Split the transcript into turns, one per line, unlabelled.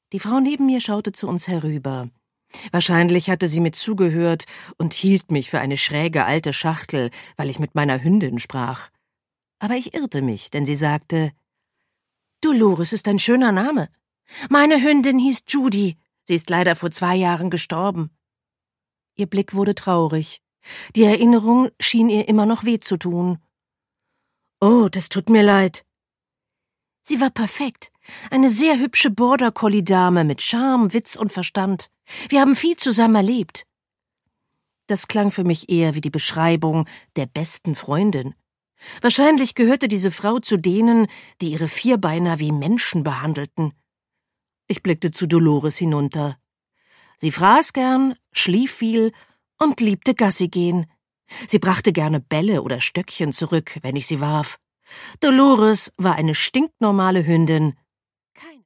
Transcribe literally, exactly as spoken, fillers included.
Die Frau neben mir schaute zu uns herüber. Wahrscheinlich hatte sie mir zugehört und hielt mich für eine schräge alte Schachtel, weil ich mit meiner Hündin sprach. Aber ich irrte mich, denn sie sagte: »Dolores ist ein schöner Name. Meine Hündin hieß Judy. Sie ist leider vor zwei Jahren gestorben.« Ihr Blick wurde traurig. Die Erinnerung schien ihr immer noch weh zu tun. »Oh, das tut mir leid.« Sie war perfekt. Eine sehr hübsche Border-Collie-Dame mit Charme, Witz und Verstand. Wir haben viel zusammen erlebt. Das klang für mich eher wie die Beschreibung der besten Freundin. Wahrscheinlich gehörte diese Frau zu denen, die ihre Vierbeiner wie Menschen behandelten. Ich blickte zu Dolores hinunter. Sie fraß gern, schlief viel und liebte Gassi gehen. Sie brachte gerne Bälle oder Stöckchen zurück, wenn ich sie warf. Dolores war eine stinknormale Hündin,